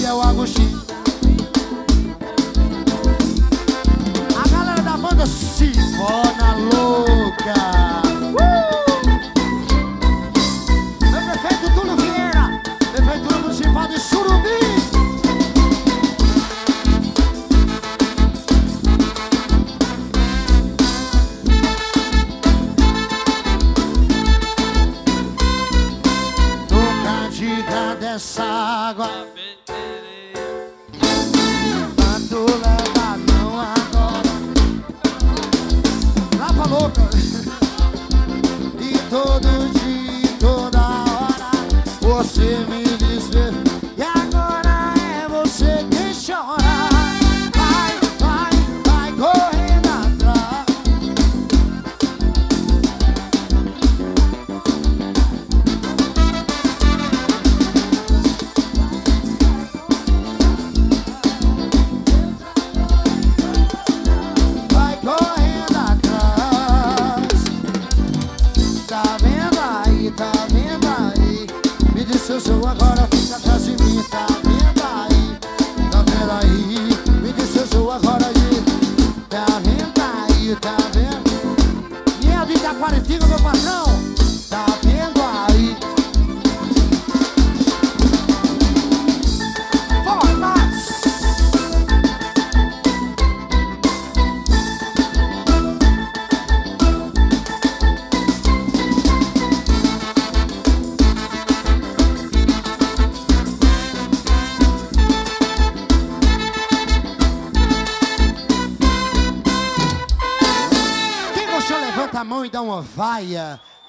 é o Agostinho. A galera da banda Cifona Louca. Meu prefeito Túlio Vieira, Prefeitura Municipal de Surubim. Dessa água quanto leva não agora. Lava louca. E todo dia e toda hora você me desvê. E agora é você quem chora. Vai, vai, vai correndo atrás. Agora fica atrás de mim, tá vendo aí? Tá vendo aí? Me disse eu sou agora aí. Tá vendo aí? Tá vendo? E é de Itaquaritinga, meu patrão. Tá vendo aí? Formas. Levanta a mão e dá uma vaia.